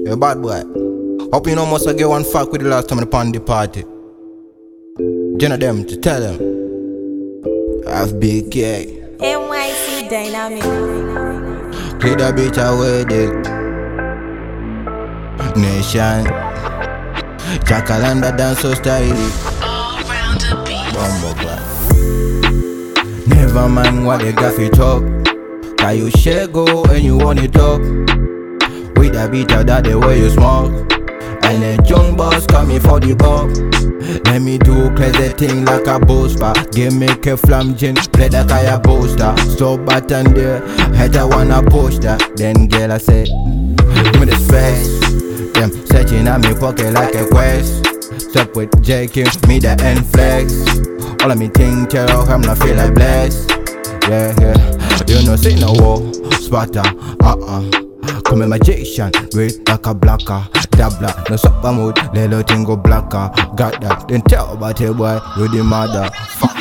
You bad boy. Hope you know must get one fuck with the last time upon the party. Jenna them to tell them. FBK. NYC Dynamic. Clear the beach away there. Nation. Jackalanda dance so stylish. All round the beat. Bumbo black. Never mind what they got for talk. Can you share go and you want it up? With a beat of that the way you smoke. And the young boss coming for the buck. Let me do crazy thing like a booster. Give me a flam gin, play that kaya booster. So button there, head I wanna push that. Then girl I say, give me the space. Them searching at me pocket like a quest. Step with JQ, me the end flex. All of me think tell I'm not feel like blessed. Yeah, you know say no war, spotter, come a magician, great like a blacker. Dabla, no supper mood, little thing go blacker. Got that, then tell about it boy, you the mother. Fuck.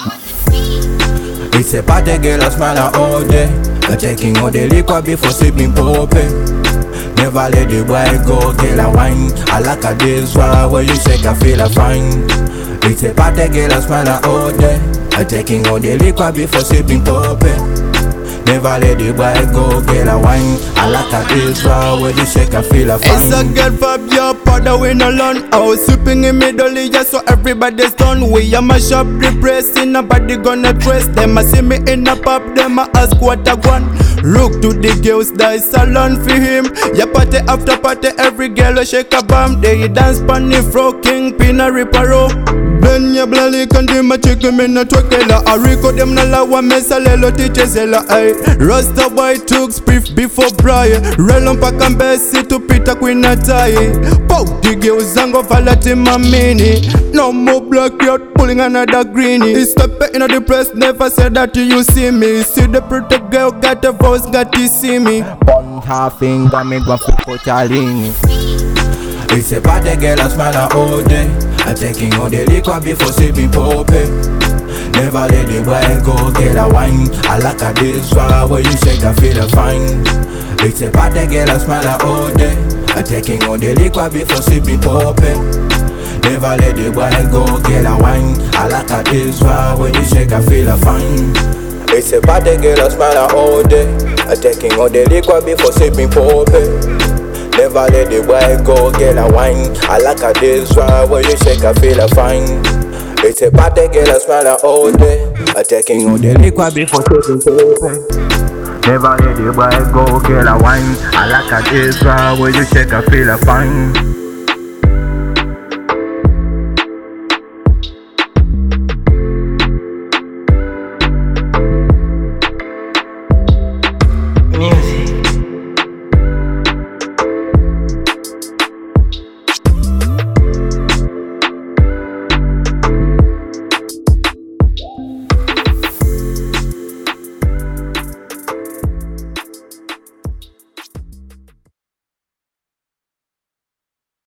It's a party girl, I smile all day. I'm taking all the liquor before sleeping popping. Never let the boy go, girl a wine. I like a this one, where you shake I feel a fine. It's a party girl, I smile all day. I'm taking all the liquor before sleeping popping. Never let the boy go, girl a wine. I like a this one, where you shake I feel a fine. It's a girl from your powder we no learn. I was sweeping in middle just so everybody's done. We a mash up the press, in nobody gonna dress. Them a see me in a pub, them a ask what I want. Look to the girls that salon for him. Ya party after party, every girl a shake a bomb. They dance pon the fro, king pin a riparo. Ben ya blali kandi ma chicken me na twekela. A rico them na la wa mesa lelo tichezela ay. Rasta boy took spliff before Brian. Relon pa kambesi to Peter Queen na tie. Pow the girls zango falati mamini. No more black yacht pulling another greenie. He step in the press, never said that you see me. See the pretty girl got a voice, got to see me. Bun half finger me go for pochaling. It's a party girl, I smile all day. I'm taking all the liquor before sleeping popping. Never let the boy go, get a wine. I like a this one, where you shake I feel a fine. It's a party girl, I smile all day. I'm taking all the liquor before sleeping popping. Never let the boy go, get a wine. I like a this one, where you shake I feel a fine. It's a party girl, I smile all day. I'm taking all the liquor before sleeping popping. Never let the boy go, get a wine. I like a this one, where you shake I feel a fine. It's a party girl, I smile all day. I'm taking all the liquor before sleeping popping. Never let the boy go, get a wine. I like a this one, where you shake I feel a fine.